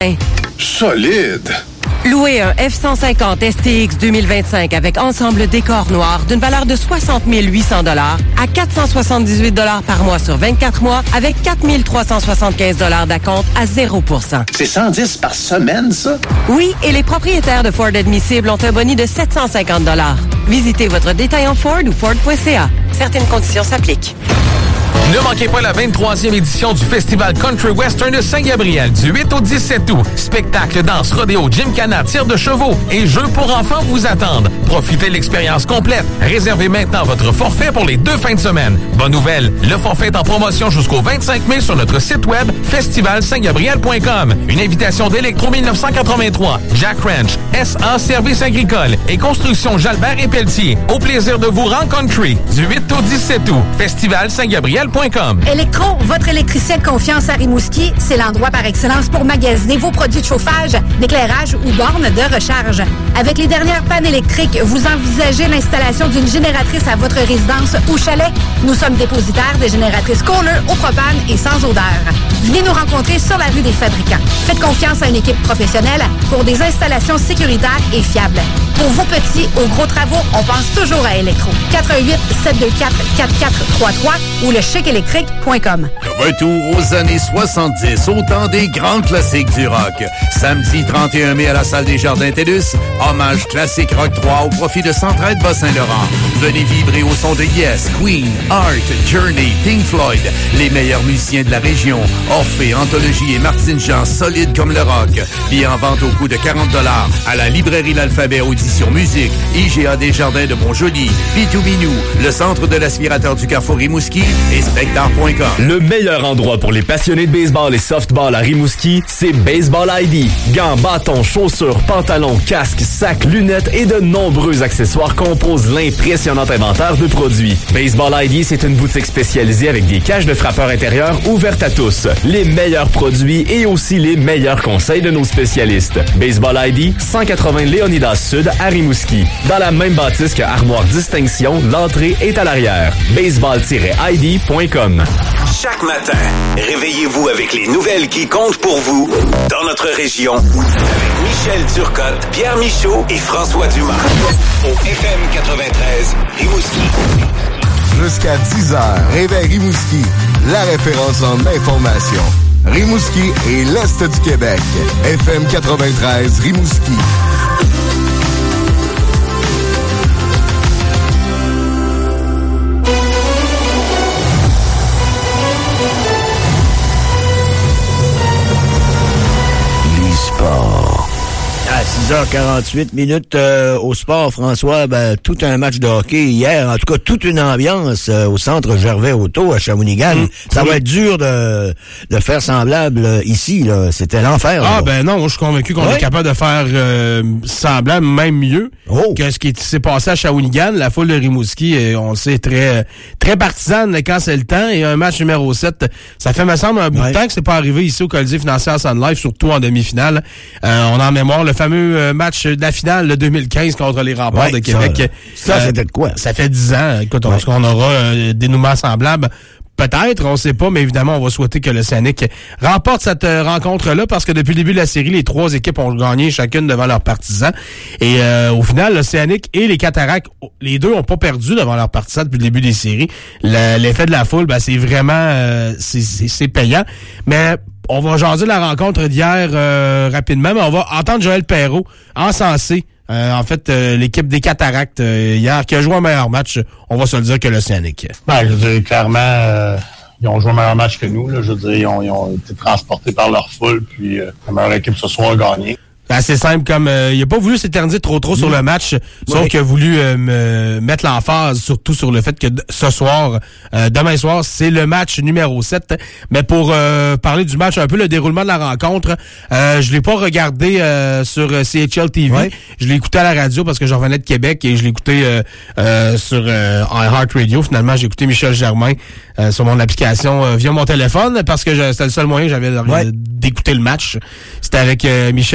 Solide. Louez un F-150 STX 2025 avec ensemble décor noir d'une valeur de 60 800 $ à 478 $ par mois sur 24 mois avec 4 375 $ d'acompte à 0 %. C'est 110 par semaine, ça? Oui, et les propriétaires de Ford admissibles ont un boni de 750 $. Visitez votre détaillant Ford ou Ford.ca. Certaines conditions s'appliquent. Ne manquez pas la 23e édition du Festival Country Western de Saint-Gabriel du 8 au 17 août. Spectacle, danse, rodéo, gymkhana, tir de chevaux et jeux pour enfants vous attendent. Profitez de l'expérience complète. Réservez maintenant votre forfait pour les 2 fins de semaine. Bonne nouvelle, le forfait est en promotion jusqu'au 25 mai sur notre site web festivalsaintgabriel.com. Une invitation d'Electro 1983, Jack Ranch, SA Service agricole et Construction Jalbert et Pelletier. Au plaisir de vous rencontrer du 8 au 17 août. Festivalsaintgabriel.com. Electro, votre électricien de confiance à Rimouski, c'est l'endroit par excellence pour magasiner vos produits de chauffage, d'éclairage ou bornes de recharge. Avec les dernières pannes électriques, vous envisagez l'installation d'une génératrice à votre résidence ou chalet? Nous sommes dépositaires des génératrices Kohler au propane et sans odeur. Venez nous rencontrer sur la rue des Fabricants. Faites confiance à une équipe professionnelle pour des installations sécuritaires et fiables. Pour vos petits ou gros travaux, on pense toujours à Electro. 88 724 4433 ou le chèqueélectrique.com. Retour aux années 70, au temps des grands classiques du rock. Samedi 31 mai à la salle des Jardins TELUS, hommage classique rock 3 au profit de Centraide Bas-Saint-Laurent. Venez vibrer au son de Yes, Queen, Art, Journey, Pink Floyd, les meilleurs musiciens de la région. Orphée, Anthologie et Martine Jean, solides comme le rock. Billets en vente au coût de 40 $ à la librairie L'Alphabet Audition Musique, IGA Desjardins de Montjoly, Pitouminou, le centre de l'aspirateur du Carrefour Rimouski et Spectar.com. Le meilleur endroit pour les passionnés de baseball et softball à Rimouski, c'est Baseball ID. Gants, bâtons, chaussures, pantalons, casques, sacs, lunettes et de nombreux accessoires composent l'impressionnant inventaire de produits. Baseball ID, c'est une boutique spécialisée avec des cages de frappeurs intérieurs ouvertes à tous, les meilleurs produits et aussi les meilleurs conseils de nos spécialistes. Baseball ID, 180 Léonidas Sud à Rimouski. Dans la même bâtisse que Armoire Distinction, l'entrée est à l'arrière. Baseball-id.com. Chaque matin, réveillez-vous avec les nouvelles qui comptent pour vous dans notre région. Avec Michel Turcotte, Pierre Michaud et François Dumas. Au FM 93, Rimouski. Jusqu'à 10h, Réveil Rimouski, la référence en information. Rimouski et l'Est du Québec. FM 93, Rimouski. À 6h48 au sport, François, tout un match de hockey hier, en tout cas toute une ambiance au centre Gervais-Auto à Shawinigan. Ça va être dur de faire semblable ici, là. C'était l'enfer. Ah ben non, moi je suis convaincu qu'on est capable de faire semblable, même mieux que ce qui s'est passé à Shawinigan. La foule de Rimouski, on le sait, très très partisane quand c'est le temps. Et un match numéro 7, ça fait, me semble, un bout de temps que c'est pas arrivé ici au Colisée Financière Sun Life, surtout en demi-finale. On a en mémoire le fameux match de la finale de 2015 contre les Remparts de Québec. Ça c'était de quoi? Ça fait 10 ans. Écoute, est-ce qu'on aura un dénouement semblable? Peut-être, on ne sait pas, mais évidemment, on va souhaiter que l'Océanique remporte cette rencontre-là parce que depuis le début de la série, les 3 équipes ont gagné chacune devant leurs partisans. Et au final, l'Océanique et les Cataractes, les deux n'ont pas perdu devant leurs partisans depuis le début des séries. L'effet de la foule, c'est vraiment c'est payant. Mais on va jaser de la rencontre d'hier rapidement, mais on va entendre Joël Perreault encenser l'équipe des Cataractes hier, qui a joué un meilleur match, on va se le dire, que l'Océanique. Je veux dire, clairement, ils ont joué un meilleur match que nous. Là. Je veux dire, ils ont été transportés par leur foule, puis la meilleure équipe ce soir a gagné. C'est simple, comme il a pas voulu s'éterniser trop sur le match, sauf qu'il a voulu mettre l'emphase surtout sur le fait que ce soir, demain soir, c'est le match numéro 7. Mais pour parler du match, un peu le déroulement de la rencontre, je l'ai pas regardé sur CHL TV. Ouais. Je l'ai écouté à la radio parce que je revenais de Québec et je l'ai écouté sur iHeartRadio. Finalement, j'ai écouté Michel Germain sur mon application via mon téléphone parce que c'était le seul moyen que j'avais d'écouter le match. C'était avec Michel Germain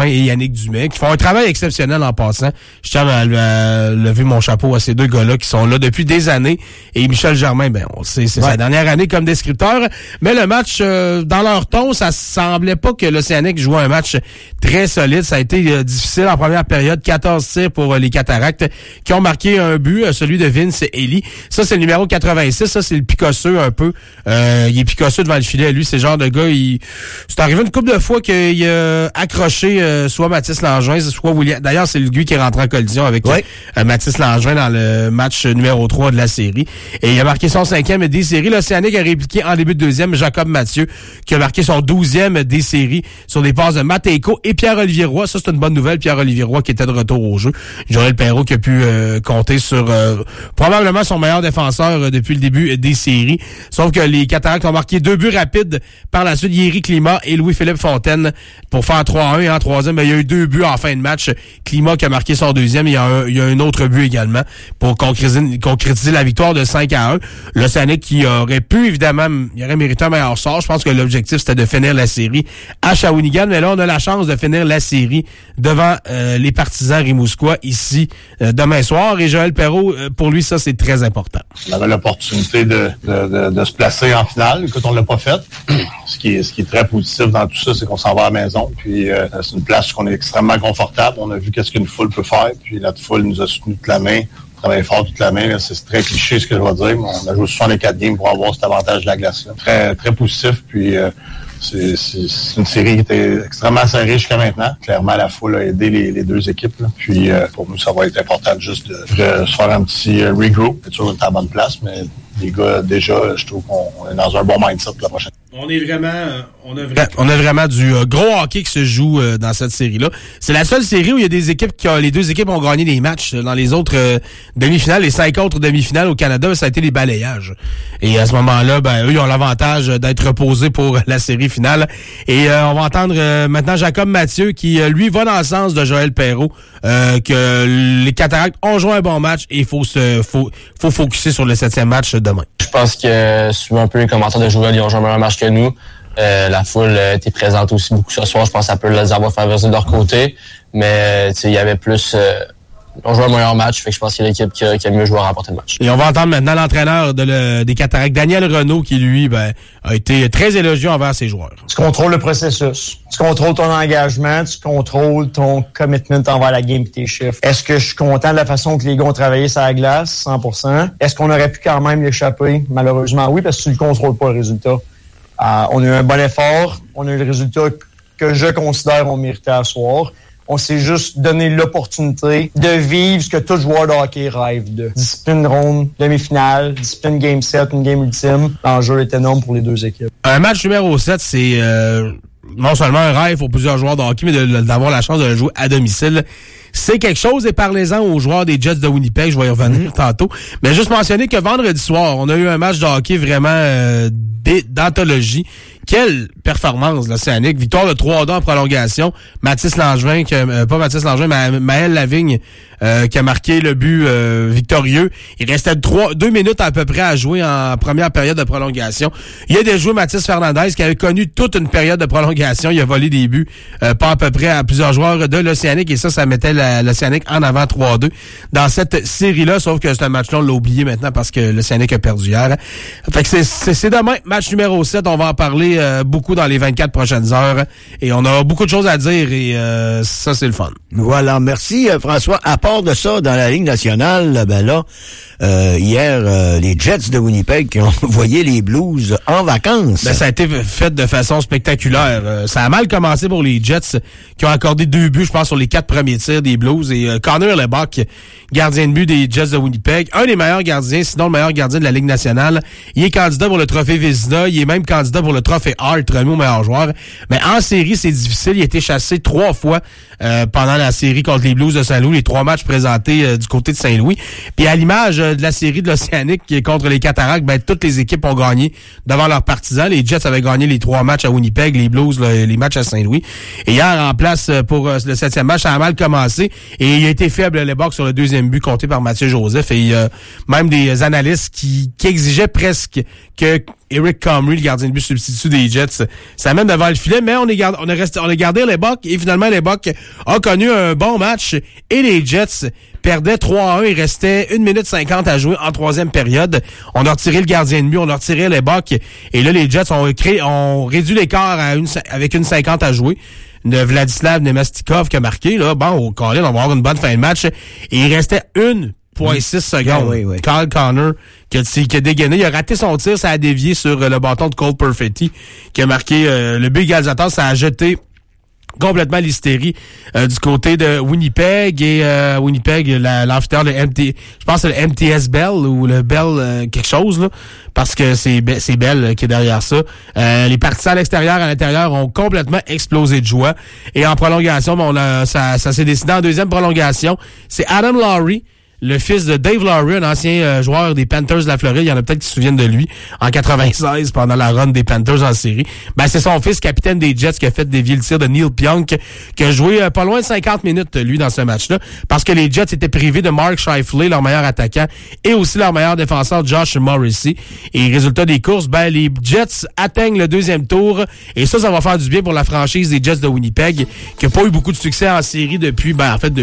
Germain et Yannick Dumais, qui font un travail exceptionnel en passant. Je tiens à lever mon chapeau à ces deux gars-là qui sont là depuis des années. Et Michel Germain, ben on sait, c'est sa dernière année comme descripteur. Mais le match, dans leur ton, ça semblait pas que l'Océanique jouait un match très solide. Ça a été difficile en première période. 14 tirs pour les Cataractes qui ont marqué un but, celui de Vince Ely. Ça, c'est le numéro 86. Ça, c'est le picosseux un peu. Il est picosseux devant le filet. Lui, c'est le genre de gars, c'est arrivé une couple de fois qu'il a accroché soit Mathis Langevin, soit William. D'ailleurs, c'est lui qui est rentré en collision avec Mathis Langevin dans le match numéro 3 de la série. Et il a marqué son 5e des séries. L'Océanique a répliqué en début de deuxième Jacob Mathieu, qui a marqué son 12e des séries sur des passes de Matejko et Pierre-Olivier Roy. Ça, c'est une bonne nouvelle. Pierre-Olivier Roy qui était de retour au jeu. Joël Perreault qui a pu compter sur probablement son meilleur défenseur depuis le début des séries. Sauf que les Cataractes ont marqué 2 buts rapides par la suite. Yeri Climat et Louis-Philippe Fontaine pour faire 3-1 et en troisième, il y a eu 2 buts en fin de match. Climat qui a marqué son 2e. Il y a un autre but également pour concrétiser la victoire de 5-1. L'Océanique qui aurait pu, évidemment, il aurait mérité un meilleur sort. Je pense que l'objectif, c'était de finir la série à Shawinigan. Mais là, on a la chance de finir la série devant les Partisans rimouskois ici demain soir. Et Joël Perreault, pour lui, ça, c'est très important. On avait l'opportunité de se placer en finale. Écoute, on l'a pas fait. Ce qui est très positif dans tout ça, c'est qu'on s'en va à la maison. Puis c'est une place qu'on est extrêmement confortable. On a vu qu'est-ce qu'une foule peut faire. Puis la foule nous a soutenu toute la main. Travailler fort toute la main, là, c'est très cliché ce que je vais dire, mais on a joué 64 games pour avoir cet avantage de la glace. Là. Très, très positif, puis c'est une série qui était extrêmement serrée jusqu'à maintenant. Clairement, la foule a aidé les deux équipes. Là. Puis pour nous, ça va être important juste de se faire un petit regroup. C'est sûr qu'on est à la bonne place, mais les gars, déjà, je trouve qu'on est dans un bon mindset pour la prochaine. On a vraiment du gros hockey qui se joue dans cette série-là. C'est la seule série où il y a des équipes les 2 équipes ont gagné des matchs. Dans les autres demi-finales, les 5 autres demi-finales au Canada, ça a été les balayages. Et à ce moment-là, eux, ils ont l'avantage d'être reposés pour la série finale. Et on va entendre maintenant Jacob Mathieu qui, lui, va dans le sens de Joël Perreault, que les Cataractes ont joué un bon match et il faut focusser sur le 7e match demain. Je pense que suivant un peu les commentaires de Joël, ils ont joué un meilleur match que nous. La foule était présente aussi beaucoup ce soir. Je pense que ça peut les avoir favorisés de leur côté. Mais il y avait plus... on joue un meilleur match, fait que je pense qu'il y a l'équipe qui a mieux joué à remporter le match. Et on va entendre maintenant l'entraîneur des Cataractes, Daniel Renaud, qui lui a été très élogieux envers ses joueurs. Tu contrôles le processus, tu contrôles ton engagement, tu contrôles ton commitment envers la game et tes chiffres. Est-ce que je suis content de la façon que les gars ont travaillé sur la glace? 100%. Est-ce qu'on aurait pu quand même l'échapper? Malheureusement, oui, parce que tu ne contrôles pas le résultat. On a eu un bon effort, on a eu le résultat que je considère on méritait à soir. On s'est juste donné l'opportunité de vivre ce que tout joueur de hockey rêve de. Discipline ronde, demi-finale, discipline game 7, une game ultime. L'enjeu est énorme pour les 2 équipes. Un match numéro 7, c'est non seulement un rêve pour plusieurs joueurs de hockey, mais d'avoir la chance de le jouer à domicile. C'est quelque chose, et parlez-en aux joueurs des Jets de Winnipeg, je vais y revenir tantôt. Mais juste mentionner que vendredi soir, on a eu un match de hockey vraiment d'anthologie. Quelle performance, l'Océanique. Victoire de 3-2 en prolongation. Mathis Langevin, pas Mathis Langevin, mais Maël Lavigne, qui a marqué le but victorieux. Il restait 2 minutes à peu près à jouer en première période de prolongation. Il a déjoué Mathis Fernandez, qui avait connu toute une période de prolongation. Il a volé des buts, pas à peu près à plusieurs joueurs de l'Océanique, et ça mettait l'Océanique en avant 3-2 dans cette série-là, sauf que ce match-là, on l'a oublié maintenant parce que l'Océanique a perdu hier. Fait que c'est demain, match numéro 7. On va en parler beaucoup dans les 24 prochaines heures, et on a beaucoup de choses à dire, et ça, c'est le fun. Voilà, merci François. À part de ça, dans la Ligue nationale, hier, les Jets de Winnipeg qui ont envoyé les Blues en vacances. Ça a été fait de façon spectaculaire. Ça a mal commencé pour les Jets qui ont accordé 2 buts, je pense, sur les 4 premiers tirs des Blues. Et Connor Lebuck, gardien de but des Jets de Winnipeg, un des meilleurs gardiens, sinon le meilleur gardien de la Ligue nationale. Il est candidat pour le trophée Vezina. Il est même candidat pour le trophée Hart, remis au meilleur joueur. Mais en série, c'est difficile. Il a été chassé 3 fois pendant la série contre les Blues de Saint-Louis, les 3 matchs présentés du côté de Saint-Louis. Puis à l'image de la série de l'Océanique qui est contre les Cataractes, toutes les équipes ont gagné devant leurs partisans. Les Jets avaient gagné les 3 matchs à Winnipeg, les Blues, les matchs à Saint-Louis. Et hier, en place pour le 7e match, ça a mal commencé. Et il a été faible, le Buck, sur le 2e but compté par Mathieu Joseph. Et même des analystes qui exigeaient presque que Eric Comrie, le gardien de but substitut des Jets, s'amène devant le filet, mais on a gardé les Bucks et finalement les Bucks ont connu un bon match et les Jets perdaient 3-1. Il restait 1 minute 50 à jouer en troisième période. On a retiré le gardien de but, on a retiré les Bucks et là les Jets ont réduit l'écart avec 1:50 à jouer. De Vladislav Nemastikov qui a marqué, là, bon, au Colin, on va avoir une bonne fin de match. Et il restait 1,6 secondes. Oui. Kyle Connor qui a dégainé. Il a raté son tir, ça a dévié sur le bâton de Cole Perfetti qui a marqué le but égalisateur. Ça a jeté complètement l'hystérie du côté de Winnipeg et Winnipeg, l'amphithéâtre, je pense que c'est le MTS Bell ou le Bell quelque chose là, parce que c'est Bell qui est derrière ça. Les partisans à l'intérieur ont complètement explosé de joie et en prolongation, ça s'est décidé en deuxième prolongation. C'est Adam Lowry, le fils de Dave Lowry, un ancien joueur des Panthers de la Floride. Il y en a peut-être qui se souviennent de lui en 96 pendant la run des Panthers en série. Ben, c'est son fils, capitaine des Jets, qui a fait dévier le tir de Neil Pionk, qui a joué pas loin de 50 minutes, lui, dans ce match-là, parce que les Jets étaient privés de Mark Scheifele, leur meilleur attaquant, et aussi leur meilleur défenseur, Josh Morrissey. Et résultat des courses, ben, les Jets atteignent le deuxième tour, et ça va faire du bien pour la franchise des Jets de Winnipeg, qui a pas eu beaucoup de succès en série depuis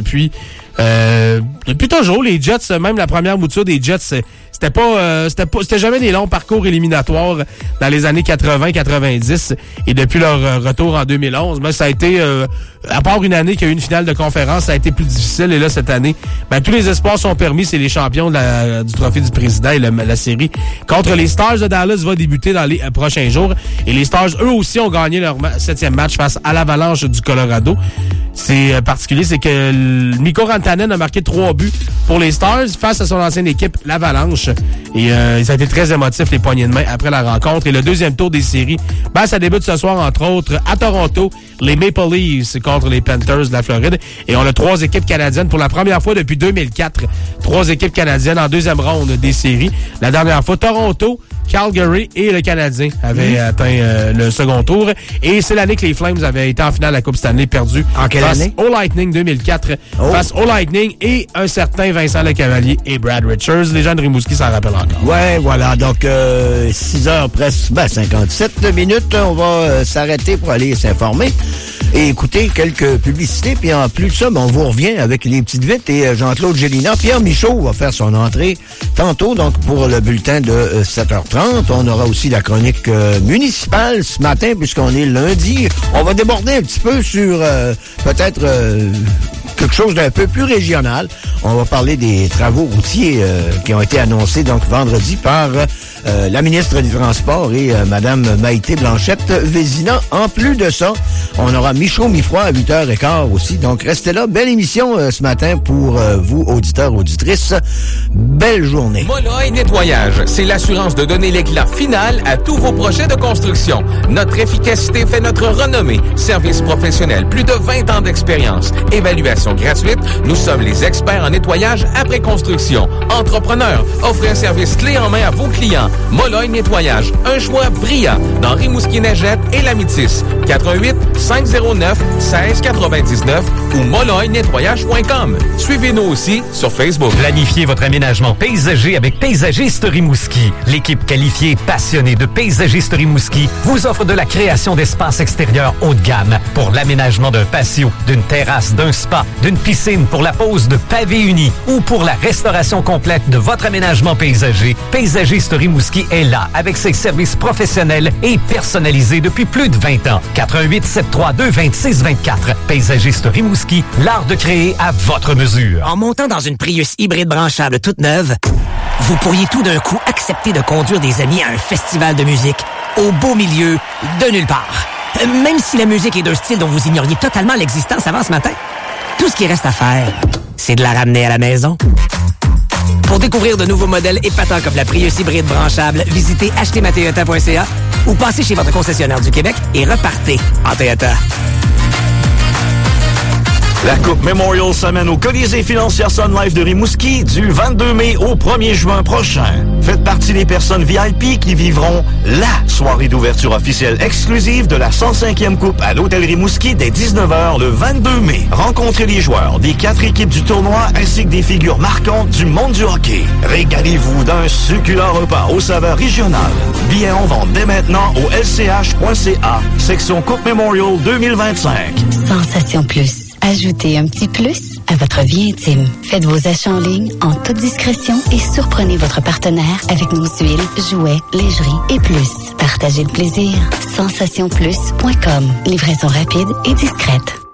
toujours. Les Jets, même la première mouture des Jets, c'était jamais des longs parcours éliminatoires dans les années 80-90 et depuis leur retour en 2011. Mais ça a été, à part une année qu'il y a eu une finale de conférence, ça a été plus difficile. Et là, cette année, ben, tous les espoirs sont permis. C'est les champions du trophée du président et la série contre les Stars de Dallas va débuter dans les prochains jours. Et les Stars, eux aussi, ont gagné leur 7e match face à l'Avalanche du Colorado. C'est particulier, c'est que Mikko Rantanen a marqué 3 buts pour les Stars face à son ancienne équipe, l'Avalanche. Et ça a été très émotif, les poignées de main après la rencontre. Et le deuxième tour des séries, ben, ça débute ce soir, entre autres, à Toronto, les Maple Leafs contre les Panthers de la Floride. Et on a 3 équipes canadiennes pour la première fois depuis 2004. 3 équipes canadiennes en deuxième ronde des séries. La dernière fois, Toronto, Calgary et le Canadien avaient atteint le second tour. Et c'est l'année que les Flames avaient été en finale de la Coupe Stanley, perdue face au Lightning 2004. Face au Lightning et un certain Vincent Lecavalier et Brad Richards. Les gens de Rimouski s'en rappellent encore. Ouais, voilà. Donc, 6 heures presque, 57 minutes. On va s'arrêter pour aller s'informer et écouter quelques publicités. Puis en plus de ça, on vous revient avec les petites vites et Jean-Claude Gélina. Pierre Michaud va faire son entrée tantôt, donc pour le bulletin de 7h30. On aura aussi la chronique municipale ce matin, puisqu'on est lundi. On va déborder un petit peu sur peut-être quelque chose d'un peu plus régional. On va parler des travaux routiers qui ont été annoncés donc vendredi par la ministre des Transports et Mme Maïté Blanchette-Vézina. En plus de ça, on aura Michaud Mifroid à 8h15 aussi. Donc, restez là. Belle émission ce matin pour vous, auditeurs, auditrices. Belle journée. Molloy Nettoyage, c'est l'assurance de donner l'éclat final à tous vos projets de construction. Notre efficacité fait notre renommée. Service professionnel, plus de 20 ans d'expérience. Évaluation gratuite. Nous sommes les experts en nettoyage après construction. Entrepreneurs, offrez un service clé en main à vos clients. Molloy Nettoyage, un choix brillant dans Rimouski-Neigette et la Métis. 88 509 1699 ou molloynettoyage.com. Suivez-nous aussi sur Facebook. Planifiez votre aménagement paysager avec Paysagiste Rimouski. L'équipe qualifiée passionnée de Paysagiste Rimouski vous offre de la création d'espaces extérieurs haut de gamme pour l'aménagement d'un patio, d'une terrasse, d'un spa, d'une piscine pour la pose de pavés unis ou pour la restauration complète de votre aménagement paysager. Paysagiste Rimouski est là avec ses services professionnels et personnalisés depuis plus de 20 ans. 88 732 26 24. Paysagiste Rimouski, l'art de créer à votre mesure. En montant dans une Prius hybride branchable toute neuve, vous pourriez tout d'un coup accepter de conduire des amis à un festival de musique au beau milieu de nulle part. Même si la musique est d'un style dont vous ignoriez totalement l'existence avant ce matin. Tout ce qui reste à faire, c'est de la ramener à la maison. Pour découvrir de nouveaux modèles épatants comme la Prius hybride branchable, visitez achetezmatoyota.ca ou passez chez votre concessionnaire du Québec et repartez en Toyota. La Coupe Memorial s'amène au Colisée financière Sun Life de Rimouski du 22 mai au 1er juin prochain. Faites partie des personnes VIP qui vivront la soirée d'ouverture officielle exclusive de la 105e Coupe à l'Hôtel Rimouski dès 19h le 22 mai. Rencontrez les joueurs des 4 équipes du tournoi ainsi que des figures marquantes du monde du hockey. Régalez-vous d'un succulent repas aux saveurs régionales. Billets en vente dès maintenant au lch.ca, section Coupe Memorial 2025. Sensation Plus. Ajoutez un petit plus à votre vie intime. Faites vos achats en ligne en toute discrétion et surprenez votre partenaire avec nos huiles, jouets, lingerie et plus. Partagez le plaisir. Sensationplus.com. Livraison rapide et discrète.